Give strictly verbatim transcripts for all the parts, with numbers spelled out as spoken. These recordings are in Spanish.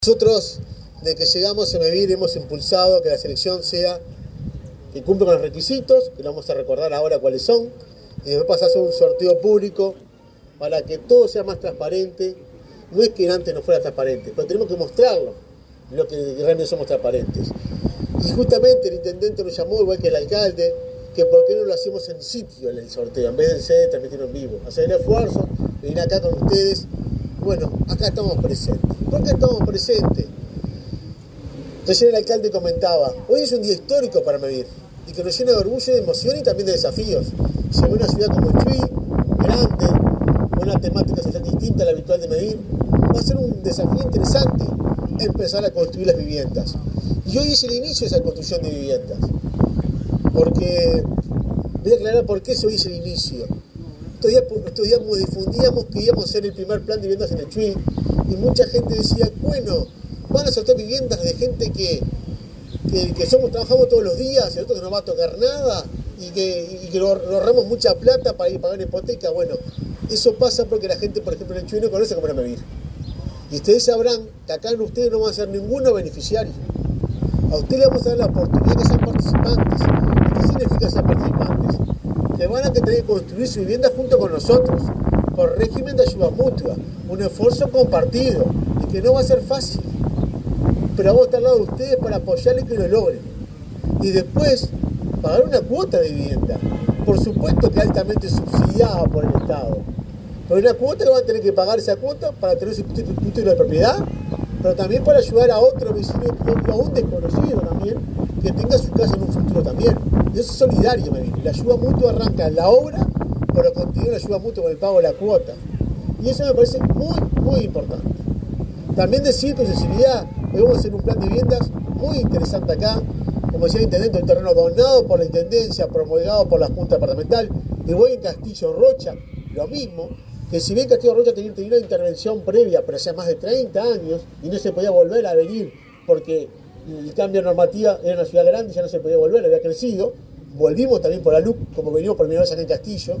Nosotros, desde que llegamos a Mevir, hemos impulsado que la selección sea, que cumpla con los requisitos, que lo vamos a recordar ahora cuáles son, y después pasar a hacer un sorteo público para que todo sea más transparente. No es que antes no fuera transparente, pero tenemos que mostrarlo, lo que realmente somos transparentes. Y justamente el intendente nos llamó, igual que el alcalde, que por qué no lo hacemos en sitio el sorteo, en vez de ser transmitirlo en vivo. Hacer el esfuerzo, venir acá con ustedes. Bueno, acá estamos presentes. ¿Por qué estamos presentes? Recién el alcalde comentaba, hoy es un día histórico para Mevir, y que nos llena de orgullo, de emoción y también de desafíos. Se ve una ciudad como Chuy, grande, con una temática social distinta a la habitual de Mevir. Va a ser un desafío interesante empezar a construir las viviendas. Y hoy es el inicio de esa construcción de viviendas. Porque, voy a aclarar por qué hoy es el inicio. Estos días, estos días difundíamos que íbamos a hacer el primer plan de viviendas en el Chuy, y mucha gente decía, bueno, van a sortear viviendas de gente que, que, que somos, trabajamos todos los días, y a nosotros no nos va a tocar nada, y que, y que nos ahorramos mucha plata para ir a pagar una hipoteca. Bueno, eso pasa porque la gente, por ejemplo, en el Chuy no conoce cómo era Mevir. Y ustedes sabrán que acá en ustedes no van a ser ninguno beneficiario. A ustedes les vamos a dar la oportunidad de ser participantes. ¿Qué significa ser participantes? Que van a tener que construir su vivienda junto con nosotros, por régimen de ayuda mutua, un esfuerzo compartido, y que no va a ser fácil. Pero vamos a estar al lado de ustedes para apoyarles que lo logren. Y después, pagar una cuota de vivienda. Por supuesto que altamente subsidiada por el Estado. Pero una cuota que van a tener que pagar esa cuota para tener su título de propiedad, pero también para ayudar a otro vecino o a un desconocido también, que tenga su casa en un futuro también. Y eso es solidario, me viene. La ayuda mutua arranca en la obra, pero continúa la ayuda mutua con el pago de la cuota. Y eso me parece muy, muy importante. También decir con sensibilidad, hoy vamos a hacer un plan de viviendas muy interesante acá. Como decía el intendente, un terreno donado por la intendencia, promulgado por la Junta Departamental. Igual en Castillo Rocha, lo mismo. Que si bien Castillo Rocha tenía, tenía una intervención previa, pero hacía más de treinta años, y no se podía volver a venir, porque el cambio de normativa era una ciudad grande y ya no se podía volver, había crecido. Volvimos también por la L U C, como venimos por primera vez acá en Castillo.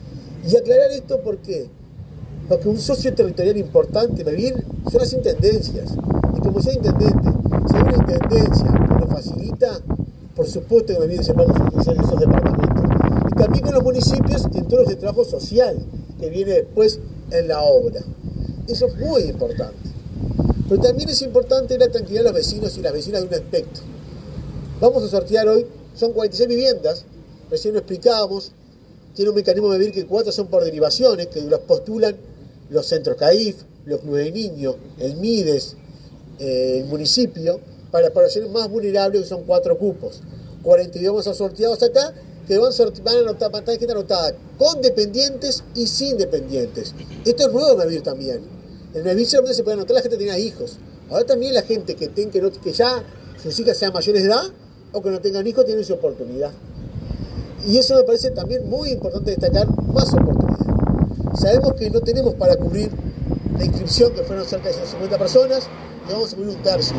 Y aclarar esto, ¿por qué? Porque un socio territorial importante, Mevir, son las intendencias. Y como sea intendente, si hay una intendencia que nos facilita, por supuesto que Mevir se va a financiar esos departamentos. Y también con los municipios en todo el trabajo social que viene después en la obra. Eso es muy importante. Pero también es importante la tranquilidad de los vecinos y las vecinas de un aspecto. Vamos a sortear hoy, son cuarenta y seis viviendas, recién lo explicábamos, tiene un mecanismo de Mevir que cuatro son por derivaciones, que los postulan los centros C A I F, los clubes de niños, el MIDES, eh, el municipio, para poblaciones más vulnerables, que son cuatro cupos. cuarenta y dos vamos a sorteados acá, que van, van a anotar, van a estar gente anotada con dependientes y sin dependientes. Esto es nuevo en Mevir también. En Mevir solamente se puede anotar la gente que tenga hijos. Ahora también la gente que, ten, que, no, que ya sus hijas sean mayores de edad o que no tengan hijos tienen su oportunidad. Y eso me parece también muy importante destacar, más oportunidad. Sabemos que no tenemos para cubrir la inscripción, que fueron cerca de ciento cincuenta personas, y vamos a cubrir un tercio.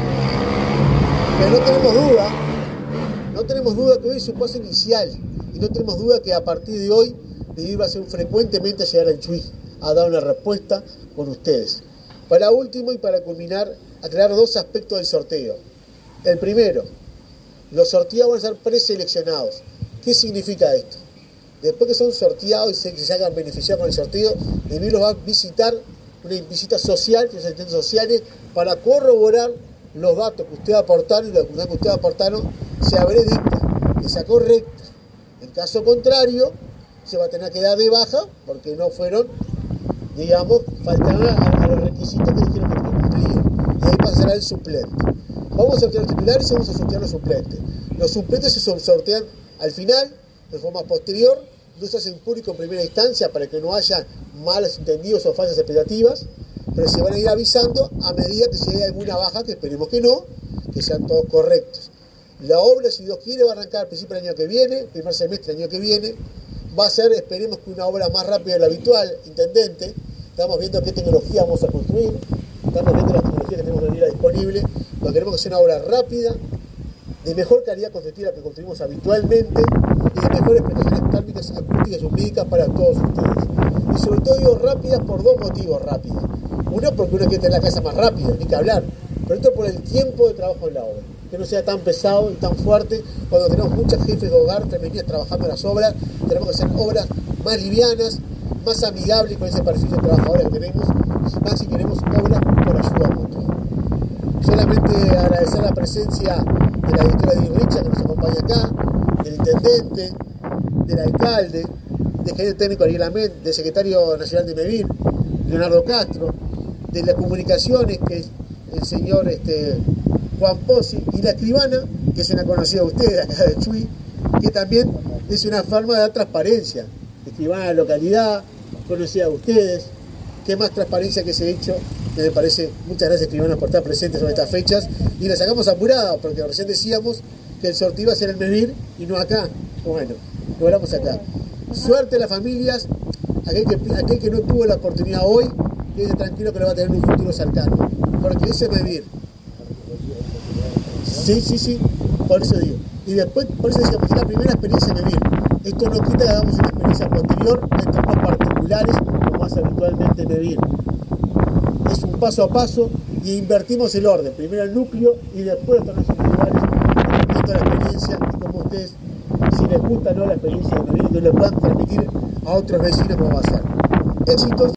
Pero no tenemos duda, no tenemos duda que hoy es un paso inicial, y no tenemos duda que a partir de hoy Mevir va a ser frecuentemente a llegar al Chuy, a dar una respuesta con ustedes. Para último y para culminar, aclarar dos aspectos del sorteo. El primero, los sorteados van a ser preseleccionados. ¿Qué significa esto? Después que son sorteados y se, se hagan beneficiar con el sorteo, Mevir los va a visitar, una visita social, que son asistentes sociales, para corroborar los datos que ustedes aportaron y la documentación que ustedes aportaron sea veredicta, que sea correcta. En caso contrario, se va a tener que dar de baja porque no fueron, digamos, faltaron a, a los requisitos que dijeron que cumplían. Y ahí pasará el suplente. Vamos a sortear los titulares y vamos a sortear los suplentes. Los suplentes se sortean al final, de forma posterior, no se hacen público en primera instancia para que no haya malos entendidos o falsas expectativas, pero se van a ir avisando a medida que se dé alguna baja, que esperemos que no, que sean todos correctos. La obra, si Dios quiere, va a arrancar al principio del año que viene, primer semestre del año que viene. Va a ser, esperemos que una obra más rápida de lo habitual, intendente. Estamos viendo qué tecnología vamos a construir, estamos viendo las tecnologías que tenemos en la vida disponible, pero queremos que sea una obra rápida, de mejor calidad constructiva que construimos habitualmente y de mejores prestaciones térmicas, acústicas y jurídicas para todos ustedes. Y sobre todo digo rápidas por dos motivos rápidas. Uno, porque uno quiere tener la casa más rápida, ni que hablar. Pero otro, por el tiempo de trabajo en la obra. Que no sea tan pesado y tan fuerte. Cuando tenemos muchos jefes de hogar femeninas trabajando en las obras, tenemos que hacer obras más livianas, más amigables con ese perfil de trabajadores que tenemos, y más si queremos obras por ayuda mutua. Solamente agradecer la presencia de la directora Edith Richa, que nos acompaña acá, del intendente, del alcalde, del gerente técnico Ariel Amén, del secretario nacional de MEVIR, Leonardo Castro, de las comunicaciones, que es el señor este, Juan Pozzi, y la escribana, que es una conocida de ustedes acá de Chuy, que también es una forma de dar transparencia. Escribana de la localidad, conocida de ustedes, qué más transparencia que se ha hecho. Me parece, muchas gracias escribanas por estar presentes sobre estas fechas, y las sacamos apuradas, porque recién decíamos que el sorteo iba a ser el MEVIR y no acá. Bueno, lo hablamos acá. Suerte a las familias, aquel que, aquel que no tuvo la oportunidad hoy, quede tranquilo que lo va a tener en un futuro cercano, porque ese MEVIR. Sí, sí, sí, por eso digo. Y después, por eso decíamos, es la primera experiencia MEVIR. Esto no quita que hagamos una experiencia posterior en términos particulares, como hace habitualmente MEVIR. Es un paso a paso y invertimos el orden, primero el núcleo y después los torneos individuales, dependiendo de la experiencia y como ustedes, si les gusta o no la experiencia de MEVIR, que lo puedan transmitir a otros vecinos como va a ser. Éxitos.